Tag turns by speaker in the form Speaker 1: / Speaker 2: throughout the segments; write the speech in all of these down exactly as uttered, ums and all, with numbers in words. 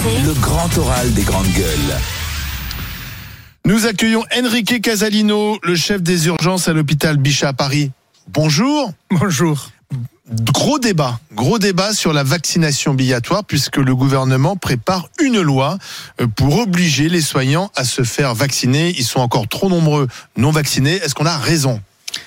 Speaker 1: c'est
Speaker 2: le grand oral des grandes gueules.
Speaker 3: Nous accueillons Enrique Casalino, le chef des urgences à l'hôpital Bichat à Paris. Bonjour.
Speaker 4: Bonjour.
Speaker 3: Gros débat, gros débat sur la vaccination obligatoire puisque le gouvernement prépare une loi pour obliger les soignants à se faire vacciner. Ils sont encore trop nombreux non vaccinés. Est-ce qu'on a raison ?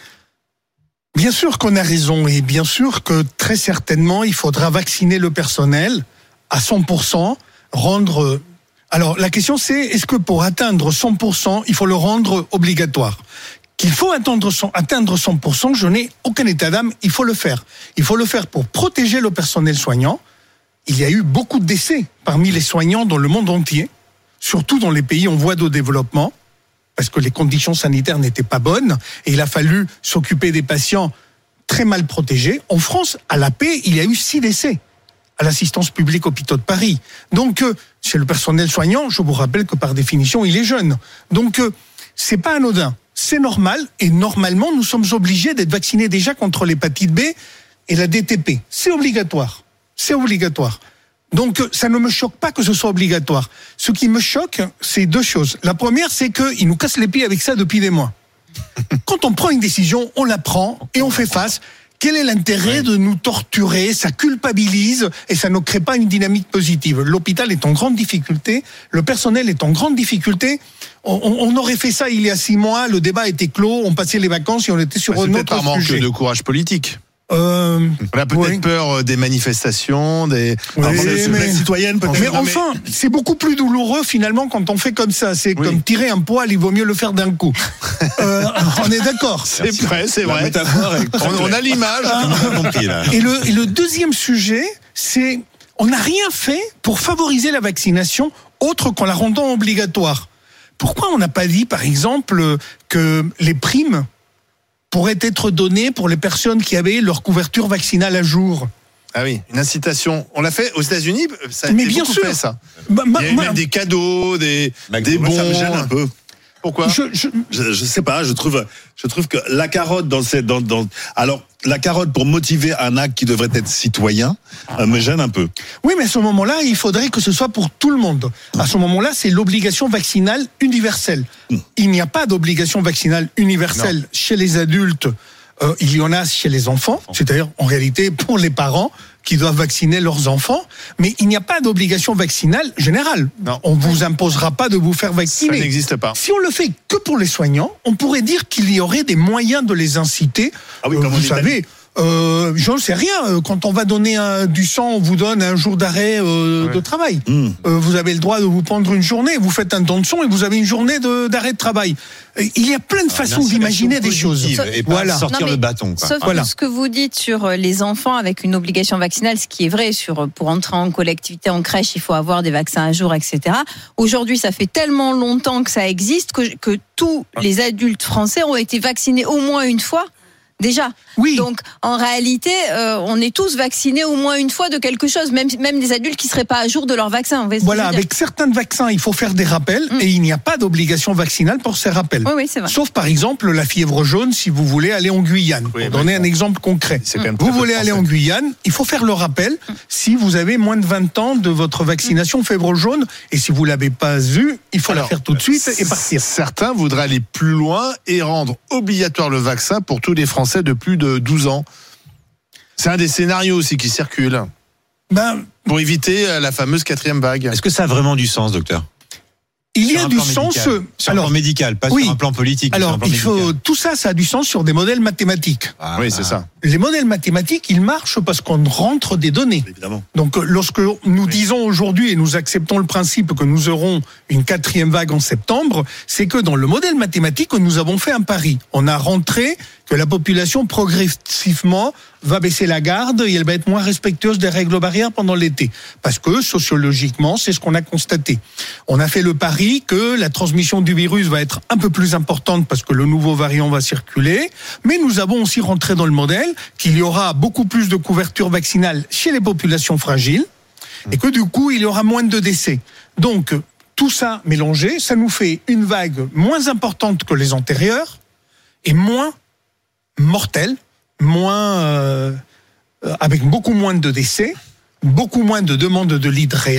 Speaker 4: Bien sûr qu'on a raison et bien sûr que très certainement il faudra vacciner le personnel à cent pour cent, rendre... Alors la question c'est, est-ce que pour atteindre cent pour cent, il faut le rendre obligatoire ? Qu'il faut atteindre cent pour cent, je n'ai aucun état d'âme, il faut le faire. Il faut le faire pour protéger le personnel soignant. Il y a eu beaucoup de décès parmi les soignants dans le monde entier, surtout dans les pays en voie de développement, parce que les conditions sanitaires n'étaient pas bonnes, et il a fallu s'occuper des patients très mal protégés. En France, à la paix, il y a eu six décès à l'assistance publique hôpitaux de Paris. Donc, euh, chez le personnel soignant, je vous rappelle que par définition, il est jeune. Donc, euh, c'est pas anodin. C'est normal, et normalement, nous sommes obligés d'être vaccinés déjà contre l'hépatite B et la D T P. C'est obligatoire. C'est obligatoire. Donc, ça ne me choque pas que ce soit obligatoire. Ce qui me choque, c'est deux choses. La première, c'est qu'ils nous cassent les pieds avec ça depuis des mois. Quand on prend une décision, on la prend et on fait face. Quel est l'intérêt de nous torturer ? Ça culpabilise et ça ne crée pas une dynamique positive. L'hôpital est en grande difficulté, le personnel est en grande difficulté. On, on aurait fait ça il y a six mois, le débat était clos, on passait les vacances et on était sur
Speaker 3: bah,
Speaker 4: un autre sujet.
Speaker 3: C'est peut-être par manque de courage politique.
Speaker 4: Euh,
Speaker 3: on a peut-être
Speaker 4: oui.
Speaker 3: peur des manifestations, des
Speaker 4: oui,
Speaker 3: des
Speaker 4: mais,
Speaker 3: citoyennes peut-être.
Speaker 4: Mais enfin, c'est beaucoup plus douloureux finalement quand on fait comme ça. C'est oui. comme tirer un poil, il vaut mieux le faire d'un coup. euh, on est d'accord.
Speaker 3: C'est vrai, c'est vrai.
Speaker 4: On,
Speaker 3: on a l'image.
Speaker 4: Et le, et le deuxième sujet, c'est on n'a rien fait pour favoriser la vaccination autre qu'en la rendant obligatoire. Pourquoi on n'a pas dit, par exemple, que les primes pourraient être données pour les personnes qui avaient leur couverture vaccinale à jour ?
Speaker 3: Ah oui, une incitation. On l'a fait aux États-Unis, ça a
Speaker 4: Mais
Speaker 3: été
Speaker 4: bien
Speaker 3: beaucoup
Speaker 4: sûr.
Speaker 3: fait, ça.
Speaker 4: Bah,
Speaker 3: Il y a eu
Speaker 4: bah,
Speaker 3: même des cadeaux, des, des bons.
Speaker 5: Ça me gêne un peu.
Speaker 3: Pourquoi ?
Speaker 5: je, je, je, je sais pas. Je trouve, je trouve que la carotte dans cette, dans, dans, alors la carotte pour motiver un acte qui devrait être citoyen euh, me gêne un peu.
Speaker 4: Oui, mais à ce moment-là, il faudrait que ce soit pour tout le monde. À ce moment-là, c'est l'obligation vaccinale universelle. Il n'y a pas d'obligation vaccinale universelle non. chez les adultes. Euh, il y en a chez les enfants, c'est-à-dire en réalité pour les parents qui doivent vacciner leurs enfants, mais il n'y a pas d'obligation vaccinale générale.
Speaker 3: Non.
Speaker 4: On ne vous imposera pas de vous faire vacciner.
Speaker 3: Ça n'existe pas.
Speaker 4: Si on le fait que pour les soignants, on pourrait dire qu'il y aurait des moyens de les inciter.
Speaker 5: Ah oui,
Speaker 4: euh,
Speaker 5: comme
Speaker 4: vous savez, euh, je ne sais rien. Quand on va donner un, du sang, on vous donne un jour d'arrêt euh, ouais. de travail. Mmh. Euh, vous avez le droit de vous prendre une journée. Vous faites un don de sang et vous avez une journée de, d'arrêt de travail. Il y a plein de
Speaker 5: Alors,
Speaker 4: façons d'imaginer des choses.
Speaker 5: Et pas
Speaker 4: voilà.
Speaker 5: sortir
Speaker 6: non, mais,
Speaker 5: le bâton. Quoi.
Speaker 6: Sauf
Speaker 4: voilà.
Speaker 6: que ce que vous dites sur les enfants avec une obligation vaccinale, ce qui est vrai, sur pour entrer en collectivité, en crèche, il faut avoir des vaccins à jour, et cetera. Aujourd'hui, ça fait tellement longtemps que ça existe que, que tous les adultes français ont été vaccinés au moins une fois. Déjà.
Speaker 4: Oui.
Speaker 6: Donc, en réalité, euh, on est tous vaccinés au moins une fois de quelque chose, même, même des adultes qui ne seraient pas à jour de leur vaccin.
Speaker 4: Voilà, avec certains vaccins, il faut faire des rappels mmh. et il n'y a pas d'obligation vaccinale pour ces rappels.
Speaker 6: Oui, oui, c'est vrai.
Speaker 4: Sauf, par exemple, la fièvre jaune, si vous voulez aller en Guyane.
Speaker 3: Oui,
Speaker 4: pour donner un exemple concret.
Speaker 3: C'est quand même
Speaker 4: vous voulez aller en Guyane, il faut faire le rappel mmh. si vous avez moins de vingt ans de votre vaccination mmh. fièvre jaune. Et si vous ne l'avez pas eu, il faut Alors, la faire tout de suite et partir.
Speaker 3: Certains voudraient aller plus loin et rendre obligatoire le vaccin pour tous les Français de plus de douze ans. C'est un des scénarios aussi qui circule.
Speaker 4: Ben,
Speaker 3: pour éviter la fameuse quatrième vague.
Speaker 7: Est-ce que ça a vraiment du sens, docteur ?
Speaker 4: Il y a du sens
Speaker 7: médical. Sur alors, un plan médical, pas
Speaker 4: oui.
Speaker 7: sur un plan politique.
Speaker 4: Alors,
Speaker 7: sur un plan
Speaker 4: il faut,
Speaker 7: médical.
Speaker 4: tout ça, ça a du sens sur des modèles mathématiques.
Speaker 3: Ah, oui, c'est ah. ça.
Speaker 4: Les modèles mathématiques, ils marchent parce qu'on rentre des données.
Speaker 5: Évidemment.
Speaker 4: Donc, lorsque nous oui. disons aujourd'hui et nous acceptons le principe que nous aurons une quatrième vague en septembre, c'est que dans le modèle mathématique, nous avons fait un pari. On a rentré que la population progressivement va baisser la garde et elle va être moins respectueuse des règles barrières pendant l'été. Parce que sociologiquement, c'est ce qu'on a constaté. On a fait le pari que la transmission du virus va être un peu plus importante parce que le nouveau variant va circuler, mais nous avons aussi rentré dans le modèle qu'il y aura beaucoup plus de couverture vaccinale chez les populations fragiles et que du coup, il y aura moins de décès. Donc, tout ça mélangé, ça nous fait une vague moins importante que les antérieures et moins mortelle, moins, euh, avec beaucoup moins de décès, beaucoup moins de demandes de lits de réa,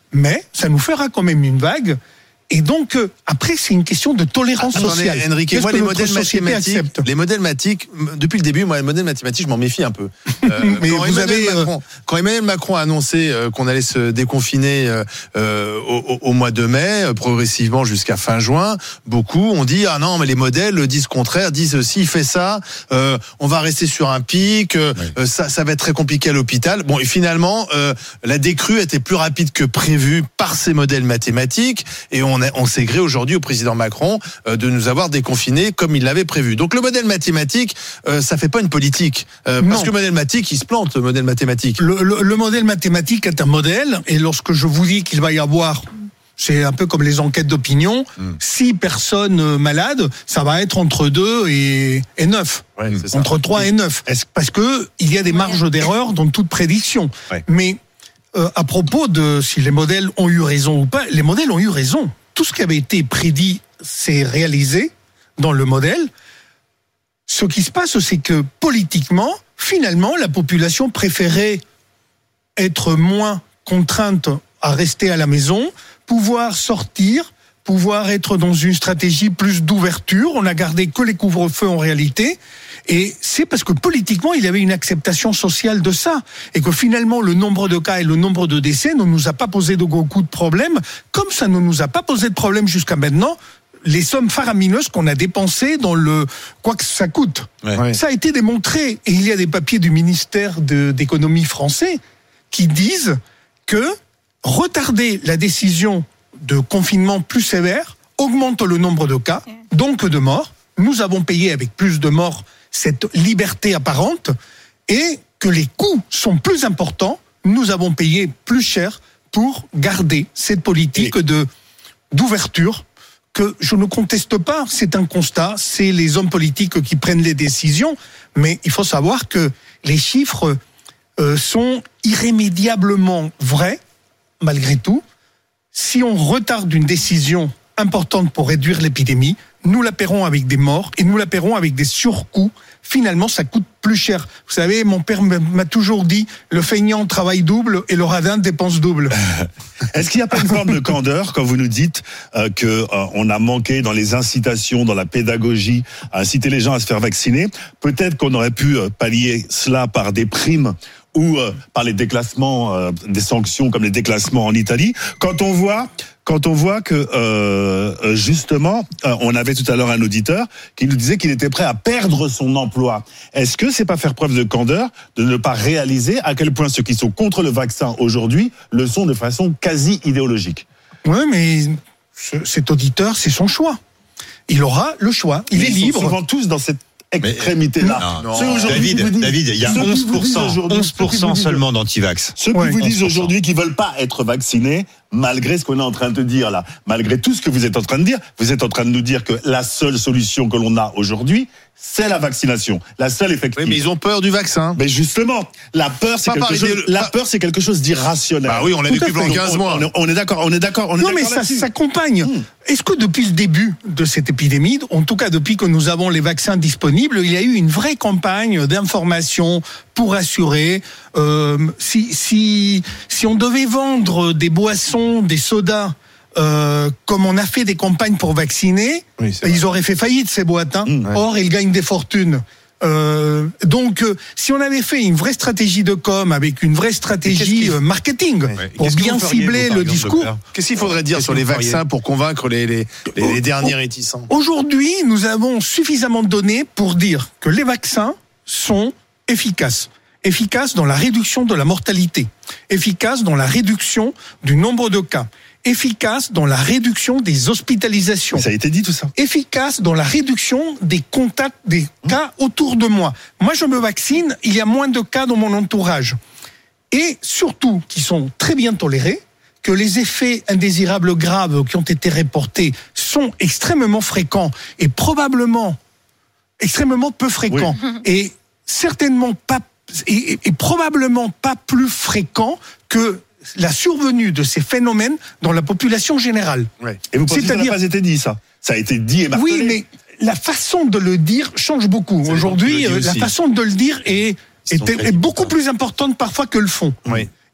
Speaker 4: mais ça nous fera quand même une vague. Et donc, euh, après, c'est une question de tolérance
Speaker 3: Attendez,
Speaker 4: sociale.
Speaker 3: Enrique,
Speaker 4: Qu'est-ce
Speaker 3: moi,
Speaker 4: que
Speaker 3: les
Speaker 4: notre
Speaker 3: modèles
Speaker 4: société
Speaker 3: mathématiques,
Speaker 4: accepte ?
Speaker 3: les modèles mathématiques, depuis le début, moi, les modèles mathématiques, je m'en méfie un peu. Euh,
Speaker 4: Mais
Speaker 3: quand,
Speaker 4: vous
Speaker 3: Emmanuel
Speaker 4: avez, euh,
Speaker 3: Macron, quand Emmanuel Macron a annoncé euh, qu'on allait se déconfiner euh, euh, au, au mois de mai, euh, progressivement jusqu'à fin juin, beaucoup ont dit ah non, mais les modèles disent contraire, disent s'il fait ça, euh, on va rester sur un pic, euh,
Speaker 7: Oui.
Speaker 3: euh, ça, ça va être très compliqué à l'hôpital. Bon, et finalement, euh, la décrue était plus rapide que prévu par ces modèles mathématiques, et on, a, on s'est gré aujourd'hui au président Macron de nous avoir déconfinés comme il l'avait prévu. Donc le modèle mathématique, euh, ça fait pas une politique. Euh, parce que le modèle mathématique, il se plante, le modèle mathématique.
Speaker 4: Le, le, le modèle mathématique est un modèle, et lorsque je vous dis qu'il va y avoir, c'est un peu comme les enquêtes d'opinion,
Speaker 3: Mm.
Speaker 4: six personnes malades, ça va être entre deux et, et neuf.
Speaker 3: Ouais, c'est ça.
Speaker 4: Entre trois et neuf. Parce que il y a des marges d'erreur dans toute prédiction.
Speaker 7: Ouais.
Speaker 4: Mais euh, à propos de si les modèles ont eu raison ou pas, les modèles ont eu raison. Tout ce qui avait été prédit s'est réalisé dans le modèle. Ce qui se passe, c'est que politiquement, finalement, la population préférait être moins contrainte à rester à la maison, pouvoir sortir, pouvoir être dans une stratégie plus d'ouverture. On n'a gardé que les couvre-feux en réalité. Et c'est parce que politiquement, il y avait une acceptation sociale de ça. Et que finalement, le nombre de cas et le nombre de décès ne nous a pas posé de gros coups de problème, comme ça ne nous a pas posé de problème jusqu'à maintenant, les sommes faramineuses qu'on a dépensées dans le quoi que ça coûte.
Speaker 7: Ouais.
Speaker 3: Ouais.
Speaker 4: Ça a été démontré. Et il y a des papiers du ministère de, d'économie français qui disent que retarder la décision de confinement plus sévère augmente le nombre de cas, donc de morts. Nous avons payé avec plus de morts cette liberté apparente, et que les coûts sont plus importants. Nous avons payé plus cher pour garder cette politique de d'ouverture que je ne conteste pas. C'est un constat, c'est les hommes politiques qui prennent les décisions, mais il faut savoir que les chiffres euh, sont irrémédiablement vrais, malgré tout. Si on retarde une décision importante pour réduire l'épidémie, nous la paierons avec des morts et nous la paierons avec des surcoûts. Finalement, ça coûte plus cher. Vous savez, mon père m'a toujours dit, le feignant travaille double et le radin dépense double.
Speaker 5: Est-ce qu'il n'y a pas une forme de candeur quand vous nous dites euh, que euh, on a manqué dans les incitations, dans la pédagogie, à inciter les gens à se faire vacciner? Peut-être qu'on aurait pu euh, pallier cela par des primes ou euh, par les déclassements, euh, des sanctions comme les déclassements en Italie. Quand on voit, quand on voit que euh, justement, euh, on avait tout à l'heure un auditeur qui nous disait qu'il était prêt à perdre son emploi. Est-ce que c'est pas faire preuve de candeur de ne pas réaliser à quel point ceux qui sont contre le vaccin aujourd'hui le sont de façon quasi idéologique?
Speaker 4: Oui, mais ce- cet auditeur, c'est son choix. Il aura le choix. Il
Speaker 5: Mais
Speaker 4: est
Speaker 5: ils sont
Speaker 4: libre.
Speaker 5: souvent tous dans cette extrémité-là.
Speaker 7: Non,
Speaker 5: Ceux aujourd'hui qui vous
Speaker 7: David,
Speaker 5: disent-
Speaker 7: David, il y a
Speaker 5: ceux qui
Speaker 7: onze
Speaker 5: vous
Speaker 7: pour
Speaker 5: disent
Speaker 7: cent,
Speaker 5: aujourd'hui-
Speaker 7: onze pour
Speaker 5: ceux qui
Speaker 7: cent
Speaker 5: vous disent-
Speaker 7: seulement d'antivax.
Speaker 5: Ceux qui
Speaker 4: Ouais,
Speaker 5: vous disent
Speaker 7: onze pour cent.
Speaker 5: aujourd'hui qu'ils veulent pas être vaccinés, malgré ce qu'on est en train de dire là, malgré tout ce que vous êtes en train de dire, vous êtes en train de nous dire que la seule solution que l'on a aujourd'hui, c'est la vaccination. La seule effective.
Speaker 3: Oui, mais ils ont peur du vaccin.
Speaker 5: Mais justement, la peur, c'est
Speaker 3: Pas par
Speaker 5: quelque chose,
Speaker 3: idéolo-
Speaker 5: la
Speaker 3: pas-
Speaker 5: peur, c'est quelque chose d'irrationnel.
Speaker 3: Bah oui, on l'a
Speaker 5: Tout
Speaker 3: vécu
Speaker 5: à fait.
Speaker 3: pendant
Speaker 5: Donc,
Speaker 3: quinze
Speaker 5: on-
Speaker 3: mois.
Speaker 5: On, on est d'accord, on est d'accord, on est
Speaker 4: Non,
Speaker 5: d'accord
Speaker 4: mais ça
Speaker 5: là-dessus.
Speaker 4: s'accompagne.
Speaker 5: Mmh.
Speaker 4: Est-ce que depuis le début de cette épidémie, en tout cas depuis que nous avons les vaccins disponibles, il y a eu une vraie campagne d'information pour assurer euh, si, si, si on devait vendre des boissons, des sodas, euh, comme on a fait des campagnes pour vacciner,
Speaker 3: Oui, c'est vrai.
Speaker 4: ils auraient fait faillite ces boîtes. Hein.
Speaker 5: Mmh, ouais.
Speaker 4: Or, ils gagnent des fortunes. Euh, donc, euh, si on avait fait une vraie stratégie de com avec une vraie
Speaker 3: qu'est-ce
Speaker 4: stratégie
Speaker 3: qu'il-
Speaker 4: euh, marketing
Speaker 3: Ouais.
Speaker 4: pour
Speaker 7: Qu'est-ce que
Speaker 4: bien
Speaker 7: vous feriez,
Speaker 4: cibler
Speaker 7: vous, par
Speaker 4: le
Speaker 7: exemple,
Speaker 4: discours.
Speaker 7: docteur
Speaker 3: Qu'est-ce qu'il faudrait dire
Speaker 7: Qu'est-ce
Speaker 3: sur
Speaker 7: que
Speaker 3: les
Speaker 7: vous feriez
Speaker 3: vaccins pour convaincre les, les, les, les derniers réticents?
Speaker 4: Aujourd'hui, nous avons suffisamment de données pour dire que les vaccins sont efficaces. Efficaces dans la réduction de la mortalité, efficaces dans la réduction du nombre de cas, efficaces dans la réduction des hospitalisations,
Speaker 5: Ça a été dit tout ça.
Speaker 4: efficaces dans la réduction des contacts, des cas autour de moi. Moi, je me vaccine, il y a moins de cas dans mon entourage. Et surtout, qui sont très bien tolérés, que les effets indésirables graves qui ont été reportés sont extrêmement fréquents et probablement extrêmement peu fréquents. Et certainement pas, et, et- et probablement pas plus fréquents que la survenue de ces phénomènes dans la population générale.
Speaker 3: Ouais.
Speaker 5: Et vous pensez que ça n'a
Speaker 4: C'est-à-dire-
Speaker 5: pas été dit, ça? Ça a été dit et martelé.
Speaker 4: Oui, mais la façon de le dire change beaucoup.
Speaker 3: C'est
Speaker 4: Aujourd'hui,
Speaker 3: le
Speaker 4: euh,
Speaker 3: dit
Speaker 4: la
Speaker 3: aussi.
Speaker 4: façon de le dire est,
Speaker 7: Ils sont
Speaker 4: est,
Speaker 7: très
Speaker 4: est beaucoup
Speaker 7: différents.
Speaker 4: plus importante parfois que le fond.
Speaker 3: Oui.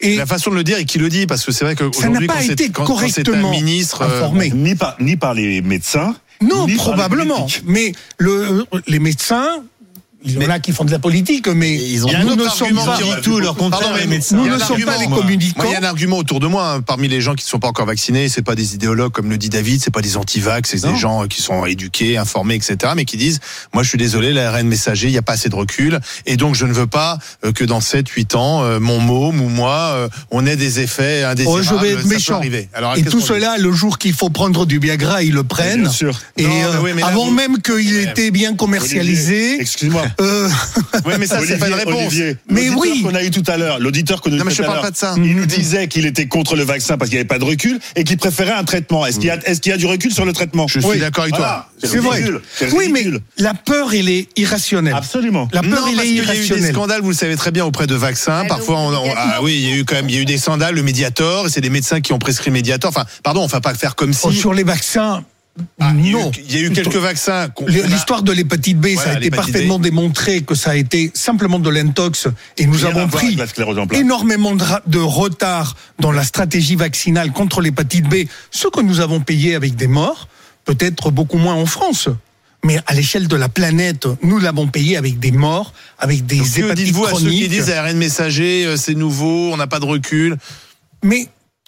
Speaker 4: Et
Speaker 3: la façon de le dire et qui le dit, parce que c'est vrai que
Speaker 4: ça n'a
Speaker 3: aujourd'hui,
Speaker 4: pas
Speaker 3: quand c'est,
Speaker 4: été
Speaker 3: quand, quand c'est un
Speaker 4: correctement
Speaker 3: ministre, euh,
Speaker 4: informé.
Speaker 5: Ni par, ni par les médecins.
Speaker 4: Non,
Speaker 5: ni par les
Speaker 4: probablement.
Speaker 5: politiques.
Speaker 4: Mais le, les médecins, il y en
Speaker 7: Mais-
Speaker 4: a qui font de la politique, mais
Speaker 7: ils ont
Speaker 3: Il y a un
Speaker 4: nous
Speaker 3: autre
Speaker 4: ne sommes
Speaker 3: argument
Speaker 4: pas.
Speaker 3: qui
Speaker 7: dit tout leur contraire,
Speaker 3: Pardon,
Speaker 7: les
Speaker 3: mais
Speaker 7: médecins.
Speaker 4: Nous
Speaker 3: il y a
Speaker 4: ne
Speaker 3: un
Speaker 4: sommes pas
Speaker 3: argument,
Speaker 4: les
Speaker 3: moi.
Speaker 4: communicants.
Speaker 3: Moi, il y a un argument autour de moi, hein, parmi les gens qui ne sont pas encore vaccinés, c'est pas des idéologues comme le dit David, c'est pas des anti-vax, c'est
Speaker 7: Non.
Speaker 3: des gens qui sont éduqués, informés, et cetera, mais qui disent, moi je suis désolé, l'A R N messager, il n'y a pas assez de recul, et donc je ne veux pas euh, que dans sept huit ans, euh, mon môme ou moi, euh, on ait des effets indésirables.
Speaker 4: Oh, je vais être
Speaker 3: Ça peut
Speaker 4: méchant.
Speaker 3: arriver. Alors,
Speaker 4: Et
Speaker 3: qu'est-ce
Speaker 4: tout
Speaker 3: qu'on dit
Speaker 4: cela, le jour qu'il faut prendre du Viagra, ils le prennent.
Speaker 5: Bien sûr.
Speaker 4: Et
Speaker 3: Non, mais
Speaker 4: euh,
Speaker 3: oui, mais là,
Speaker 4: avant
Speaker 3: vous-
Speaker 4: même qu'il
Speaker 3: Ouais.
Speaker 4: était bien commercialisé.
Speaker 5: Olivier, excuse-moi.
Speaker 4: euh,
Speaker 3: Oui, mais ça, c'est pas une réponse.
Speaker 5: Olivier,
Speaker 4: Mais
Speaker 5: l'auditeur
Speaker 4: oui.
Speaker 5: qu'on a eu tout à l'heure, l'auditeur qu'on a eu
Speaker 3: Non, mais
Speaker 5: tout
Speaker 3: je
Speaker 5: à
Speaker 3: parle
Speaker 5: l'heure,
Speaker 3: pas de ça.
Speaker 5: il nous disait qu'il était contre le vaccin parce qu'il n'y avait pas de recul et qu'il préférait un traitement. Est-ce qu'il y a, est-ce qu'il y a du recul sur le traitement?
Speaker 3: Je suis
Speaker 4: Oui.
Speaker 3: d'accord avec
Speaker 5: Voilà.
Speaker 3: toi.
Speaker 4: c'est vrai.
Speaker 5: ridicule. C'est
Speaker 4: Oui, mais
Speaker 5: ridicule.
Speaker 4: la peur, elle est irrationnelle.
Speaker 5: Absolument.
Speaker 4: La peur,
Speaker 3: Non,
Speaker 4: elle
Speaker 3: parce
Speaker 4: est
Speaker 3: qu'il y a eu des
Speaker 4: irrationnelle.
Speaker 3: scandales, vous le savez très bien, auprès de vaccins.
Speaker 6: Ah,
Speaker 3: Parfois, on, on- ah oui, il y a eu quand même, il y a eu des scandales, le Mediator, et c'est des médecins qui ont prescrit Mediator. Enfin, pardon, on va pas faire comme si.
Speaker 4: Oh, sur les vaccins,
Speaker 3: Ah, il y a eu-
Speaker 4: non.
Speaker 3: il y a eu quelques vaccins. qu'on-
Speaker 4: Les-
Speaker 3: qu'on a-
Speaker 4: L'histoire de l'hépatite B, ça
Speaker 3: Voilà,
Speaker 4: a été
Speaker 3: l'hépatite
Speaker 4: parfaitement
Speaker 3: B.
Speaker 4: démontré que ça a été simplement de l'intox et nous
Speaker 5: Rien à
Speaker 4: avons
Speaker 5: voir
Speaker 4: pris
Speaker 5: avec la sclérose en plaques.
Speaker 4: énormément de, ra- de retard dans la stratégie vaccinale contre l'hépatite B, ce que nous avons payé avec des morts, peut-être beaucoup moins en France. Mais à l'échelle de la planète, nous l'avons payé avec des morts, avec des
Speaker 3: Donc, que
Speaker 4: hépatites
Speaker 3: dites-vous à ceux qui
Speaker 4: chroniques.
Speaker 3: disent A R N messager, euh, c'est nouveau, on n'a pas de recul.
Speaker 4: Mais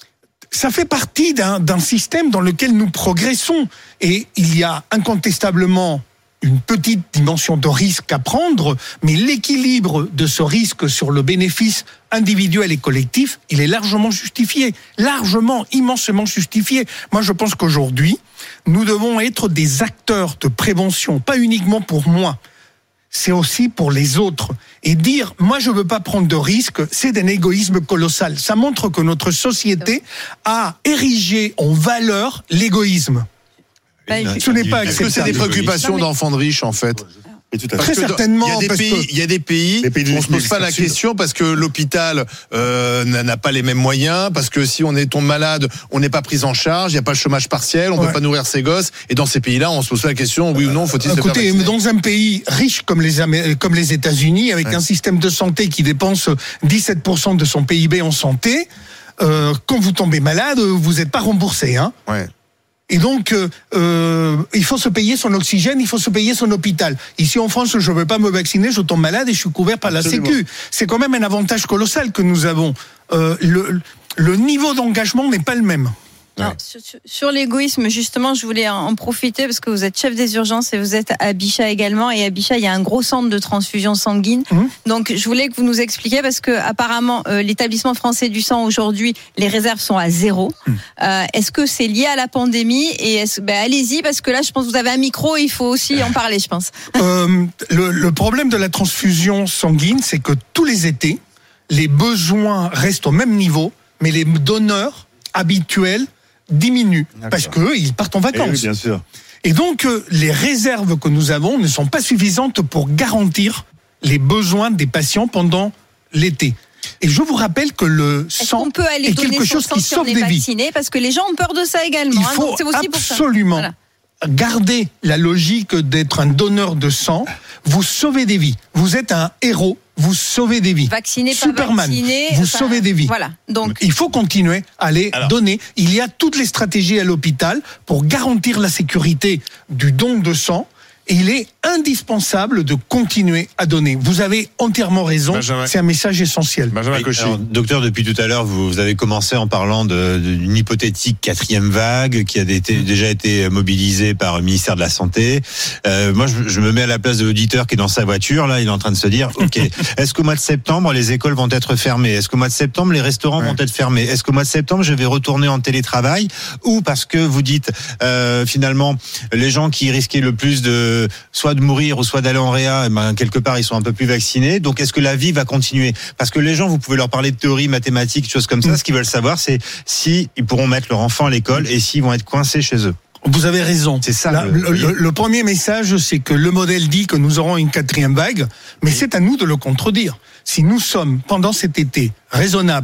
Speaker 4: ça fait partie d'un d'un système dans lequel nous progressons. Et il y a incontestablement une petite dimension de risque à prendre, mais l'équilibre de ce risque sur le bénéfice individuel et collectif, il est largement justifié. Largement, immensément justifié. Moi, je pense qu'aujourd'hui, nous devons être des acteurs de prévention, pas uniquement pour moi. C'est aussi pour les autres. Et dire, moi je veux pas prendre de risques, c'est d'un égoïsme colossal. Ça montre que notre société a érigé en valeur l'égoïsme.
Speaker 6: Bah,
Speaker 4: Ce n'est pas
Speaker 3: Est-ce que c'est des
Speaker 4: acceptable.
Speaker 3: préoccupations
Speaker 6: Non, mais-
Speaker 3: d'enfants de riches, en fait?
Speaker 5: Et tout à
Speaker 3: Parce
Speaker 4: Très
Speaker 3: que dans-
Speaker 4: certainement,
Speaker 3: Il y a des
Speaker 4: parce
Speaker 3: pays,
Speaker 4: que-
Speaker 3: il y a des pays,
Speaker 5: Les pays du
Speaker 3: où on se pose pas la
Speaker 5: Sud.
Speaker 3: question parce que l'hôpital euh, n'a n'a pas les mêmes moyens, parce que si on est tombe malade, on n'est pas pris en charge, il n'y a pas le chômage partiel, on
Speaker 4: Ouais.
Speaker 3: peut pas nourrir ses gosses. Et dans ces pays-là, on se pose pas la question, oui ou non, faut-il se faire
Speaker 4: Écoutez,
Speaker 3: vacciner?
Speaker 4: dans un pays riche comme les, Amé- comme les États-Unis, avec
Speaker 3: Ouais.
Speaker 4: un système de santé qui dépense dix-sept pour cent de son P I B en santé, euh, quand vous tombez malade, vous n'êtes pas remboursé. Hein.
Speaker 3: Ouais.
Speaker 4: Et donc, euh, euh, il faut se payer son oxygène, il faut se payer son hôpital. Ici en France, je ne veux pas me vacciner, je tombe malade et je suis couvert par
Speaker 5: Absolument.
Speaker 4: la Sécu. C'est quand même un avantage colossal que nous avons. Euh, le, le niveau d'engagement n'est pas le même.
Speaker 6: Non, sur, sur- sur l'égoïsme, justement, je voulais en, en profiter parce que vous êtes chef des urgences et vous êtes à Bichat également. Et à Bichat, il y a un gros centre de transfusion sanguine.
Speaker 4: Mmh.
Speaker 6: Donc, je voulais que vous nous expliquiez parce que apparemment, euh, l'établissement français du sang aujourd'hui, les réserves sont à zéro.
Speaker 4: Mmh.
Speaker 6: Euh, est-ce que c'est lié à la pandémie? Et est-ce, ben, allez-y parce que là, je pense que vous avez un micro, il faut aussi en parler, je pense.
Speaker 4: Euh, le, le problème de la transfusion sanguine, c'est que tous les étés, les besoins restent au même niveau, mais les donneurs habituels diminuent parce qu'ils partent en
Speaker 5: Eh oui,
Speaker 4: vacances.
Speaker 5: bien sûr.
Speaker 4: Et donc, euh, les réserves que nous avons ne sont pas suffisantes pour garantir les besoins des patients pendant l'été. Et je vous rappelle que le
Speaker 6: Est-ce
Speaker 4: sang
Speaker 6: qu'on peut aller
Speaker 4: est
Speaker 6: donner
Speaker 4: quelque
Speaker 6: son
Speaker 4: chose
Speaker 6: sang
Speaker 4: qui
Speaker 6: si on
Speaker 4: sauve
Speaker 6: est
Speaker 4: des vies.
Speaker 6: vacciné? Parce que les gens ont peur de ça également.
Speaker 4: Il
Speaker 6: hein,
Speaker 4: faut
Speaker 6: donc c'est aussi pour ça.
Speaker 4: absolument
Speaker 6: Voilà.
Speaker 4: garder la logique d'être un donneur de sang. Vous sauvez des vies. Vous êtes un héros. Vous sauvez des vies.
Speaker 6: Vacciné, pas
Speaker 4: Superman,
Speaker 6: vacciné,
Speaker 4: vous
Speaker 6: enfin,
Speaker 4: sauvez des vies.
Speaker 6: Voilà. Donc,
Speaker 4: Il faut continuer à les
Speaker 3: Alors.
Speaker 4: donner. Il y a toutes les stratégies à l'hôpital pour garantir la sécurité du don de sang. Et il est indispensable de continuer à donner. Vous avez entièrement raison.
Speaker 3: Benjamin.
Speaker 4: C'est un message essentiel.
Speaker 3: Benjamin
Speaker 7: Oui,
Speaker 3: Cauchy.
Speaker 7: alors, docteur, depuis tout à l'heure, vous, vous avez commencé en parlant de- d'une hypothétique quatrième vague qui a été, déjà été mobilisée par le ministère de la Santé. Euh, moi, je, je me mets à la place de l'auditeur qui est dans sa voiture. Là, il est en train de se dire, ok, est-ce qu'au mois de septembre, les écoles vont être fermées? Est-ce qu'au mois de septembre, les restaurants
Speaker 3: Ouais.
Speaker 7: vont être fermés? Est-ce qu'au mois de septembre, je vais retourner en télétravail? Ou parce que vous dites, euh, finalement, les gens qui risquaient le plus de soit de mourir ou soit d'aller en réa, eh ben, quelque part, ils sont un peu plus vaccinés. Donc, est-ce que la vie va continuer? Parce que les gens, vous pouvez leur parler de théorie, mathématiques, choses comme ça. Ce qu'ils veulent savoir, c'est si ils pourront mettre leur enfant à l'école et s'ils vont être coincés chez eux.
Speaker 4: Vous avez raison.
Speaker 7: C'est ça,
Speaker 4: Là,
Speaker 7: le-
Speaker 4: le, le- le premier message, c'est que le modèle dit que nous aurons une quatrième vague, mais c'est à nous de le contredire. Si nous sommes, pendant cet été, raisonnables,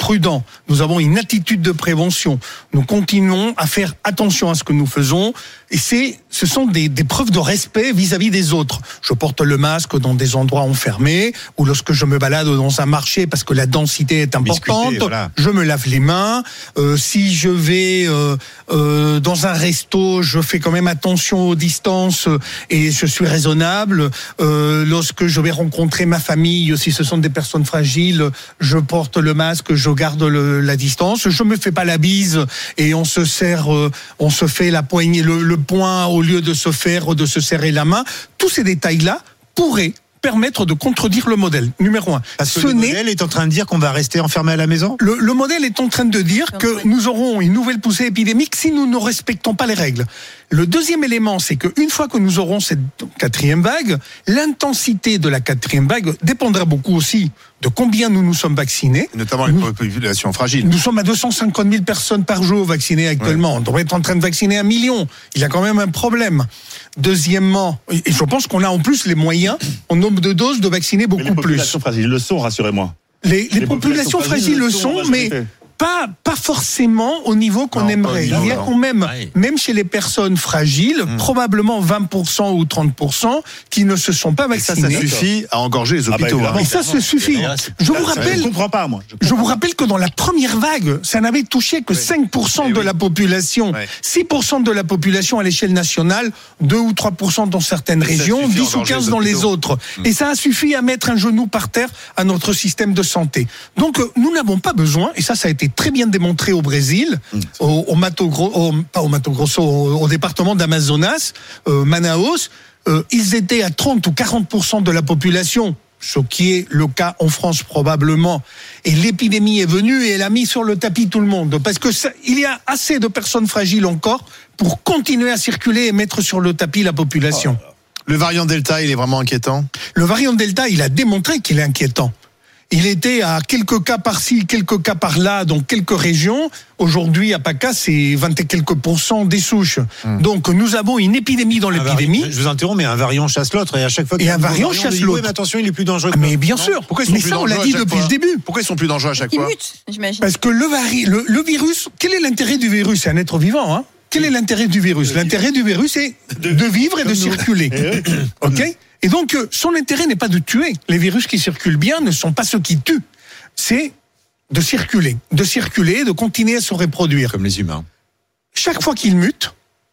Speaker 4: prudents. Nous avons une attitude de prévention. Nous continuons à faire attention à ce que nous faisons. Et c'est, ce sont des, des preuves de respect vis-à-vis des autres. Je porte le masque dans des endroits enfermés, ou lorsque je me balade dans un marché parce que la densité est importante,
Speaker 7: Biscuité, voilà.
Speaker 4: je me lave les mains. Euh, si je vais euh, euh, dans un resto, je fais quand même attention aux distances euh, et je suis raisonnable. Euh, lorsque je vais rencontrer ma famille, si ce sont des personnes fragiles, je porte le masque, je garde le, la distance. Je me fais pas la bise et on se serre, euh, on se fait la poignée, le, le poing au lieu de se faire, de se serrer la main. Tous ces détails-là pourraient permettre de contredire le modèle. Numéro un.
Speaker 7: Parce que
Speaker 4: Ce
Speaker 7: le
Speaker 4: n'est
Speaker 7: modèle est en train de dire qu'on va rester enfermé à la maison.
Speaker 4: Le, le modèle est en train de dire que nous aurons une nouvelle poussée épidémique si nous ne respectons pas les règles. Le deuxième élément, c'est qu'une fois que nous aurons cette quatrième vague, l'intensité de la quatrième vague dépendra beaucoup aussi de combien nous nous sommes vaccinés.
Speaker 3: Notamment les
Speaker 4: Nous-
Speaker 3: populations fragiles.
Speaker 4: Nous sommes à deux cent cinquante mille personnes par jour vaccinées actuellement. On devrait être en train de vacciner un million. Il y a quand même un problème. Deuxièmement, et je pense qu'on a en plus les moyens, en nombre de doses, de vacciner
Speaker 5: Mais les
Speaker 4: beaucoup plus.
Speaker 5: populations fragiles le sont, rassurez-moi.
Speaker 4: Les, les
Speaker 5: Les
Speaker 4: populations
Speaker 5: populations
Speaker 4: fragiles le
Speaker 5: fragiles
Speaker 4: sont,
Speaker 5: le sont,
Speaker 4: mais
Speaker 5: majorité.
Speaker 4: pas, pas forcément au niveau qu'on
Speaker 3: Non, pas au
Speaker 4: aimerait.
Speaker 3: niveau,
Speaker 4: Il y a
Speaker 3: non.
Speaker 4: quand même,
Speaker 2: Ouais.
Speaker 4: même chez les personnes fragiles, probablement vingt pour cent ou trente pour cent qui ne se sont pas
Speaker 3: Et ça,
Speaker 4: vaccinés.
Speaker 3: ça suffit à engorger les
Speaker 5: Ah bah,
Speaker 3: hôpitaux.
Speaker 5: évidemment.
Speaker 3: hein.
Speaker 4: Et ça, ça suffit.
Speaker 2: Là, c'est-
Speaker 4: Je vous
Speaker 5: Je ne
Speaker 4: rappelle,
Speaker 5: comprends pas, moi. Je
Speaker 4: je vous rappelle que dans la première vague, ça n'avait touché que cinq pour cent
Speaker 3: Eh
Speaker 4: de
Speaker 3: oui.
Speaker 4: la population,
Speaker 3: Ouais.
Speaker 4: six pour cent de la population à l'échelle nationale, deux ou trois pour cent dans certaines
Speaker 3: ça
Speaker 4: régions,
Speaker 3: suffit à
Speaker 4: dix ou
Speaker 3: engorger
Speaker 4: quinze
Speaker 3: les
Speaker 4: dans les
Speaker 3: hôpitaux.
Speaker 4: autres. Et ça a suffi à mettre un genou par terre à notre système de santé. Donc euh, nous n'avons pas besoin, et ça, ça a été très bien démontré au Brésil, au, au Mato Gro- au- pas au Mato Grosso, au, au département d'Amazonas, euh, Manaus, euh, ils étaient à trente ou quarante pour cent de la population, ce qui est le cas en France probablement. Et l'épidémie est venue et elle a mis sur le tapis tout le monde. Parce que ça, il y a assez de personnes fragiles encore pour continuer à circuler et mettre sur le tapis la population.
Speaker 3: Le variant Delta, il est vraiment inquiétant.
Speaker 4: Le variant Delta, il a démontré qu'il est inquiétant. Il était à quelques cas par-ci, quelques cas par-là, dans quelques régions. Aujourd'hui, à PACA, c'est vingt et quelques pourcents des souches. Donc, nous avons une épidémie dans
Speaker 7: Un
Speaker 4: l'épidémie.
Speaker 7: vari- Je vous interromps, mais un variant chasse l'autre et à chaque fois.
Speaker 4: Et
Speaker 7: qu'il y a
Speaker 4: un
Speaker 7: nouveau
Speaker 4: variant
Speaker 7: on
Speaker 4: chasse
Speaker 7: dit,
Speaker 4: l'autre.
Speaker 7: ouais, mais attention, il est plus dangereux.
Speaker 4: Ah, mais bien
Speaker 7: Non.
Speaker 4: sûr.
Speaker 3: Pourquoi ils sont
Speaker 4: Mais
Speaker 3: plus
Speaker 4: ça, on l'a
Speaker 3: dangereux
Speaker 4: dit
Speaker 3: à chaque
Speaker 4: depuis
Speaker 3: fois
Speaker 4: le début.
Speaker 3: Pourquoi ils sont plus dangereux à chaque
Speaker 6: Qui
Speaker 3: fois
Speaker 6: mute, j'imagine.
Speaker 4: Parce que le, vari- le, le virus, quel est l'intérêt du virus? C'est un être vivant, hein. Quel est l'intérêt du virus? L'intérêt du virus, c'est de vivre et de circuler. OK? Et donc, euh, son intérêt n'est pas de tuer. Les virus qui circulent bien ne sont pas ceux qui tuent. C'est de circuler. De circuler, de continuer à se reproduire.
Speaker 7: Comme les humains.
Speaker 4: Chaque fois qu'il mute,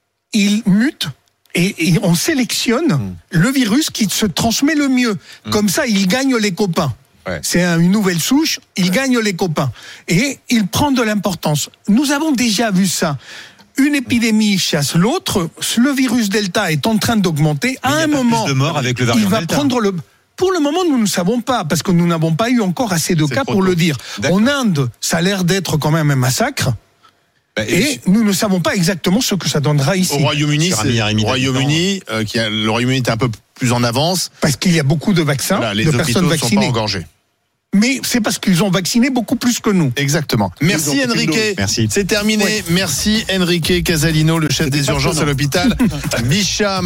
Speaker 4: il mute et, et on sélectionne le virus qui se transmet le mieux. Comme ça, il gagne les copains.
Speaker 7: Ouais.
Speaker 4: C'est un- une nouvelle souche, il gagne les copains. Et il prend de l'importance. Nous avons déjà vu ça. Une épidémie chasse l'autre, le virus Delta est en train d'augmenter. À
Speaker 7: Mais il y a
Speaker 4: un
Speaker 7: pas
Speaker 4: moment,
Speaker 7: plus de morts avec le variant
Speaker 4: il va
Speaker 7: Delta.
Speaker 4: prendre le... Pour le moment, nous ne savons pas, parce que nous n'avons pas eu encore assez de
Speaker 3: C'est
Speaker 4: cas
Speaker 3: trop
Speaker 4: pour
Speaker 3: tôt.
Speaker 4: le dire.
Speaker 7: D'accord.
Speaker 4: En Inde, ça a l'air d'être quand même un massacre.
Speaker 7: Bah,
Speaker 4: Et nous ne savons pas exactement ce que ça donnera ici.
Speaker 3: Au Royaume-Uni,
Speaker 7: Sur un
Speaker 3: c'est-
Speaker 7: milliard et demi
Speaker 3: au Royaume-Uni, euh, qui a- le Royaume-Uni est un peu plus en avance.
Speaker 4: Parce qu'il y a beaucoup de vaccins,
Speaker 3: Voilà, les
Speaker 4: de
Speaker 3: hôpitaux
Speaker 4: personnes
Speaker 3: ne sont pas
Speaker 4: vaccinées.
Speaker 3: engorgés.
Speaker 4: Mais c'est parce qu'ils ont vacciné beaucoup plus que nous.
Speaker 3: Exactement. Merci
Speaker 5: Ils ont pris de l'eau.
Speaker 3: Enrique.
Speaker 7: Merci.
Speaker 3: C'est terminé.
Speaker 4: Oui.
Speaker 3: Merci Enrique Casalino, le chef des urgences à l'hôpital Bichat.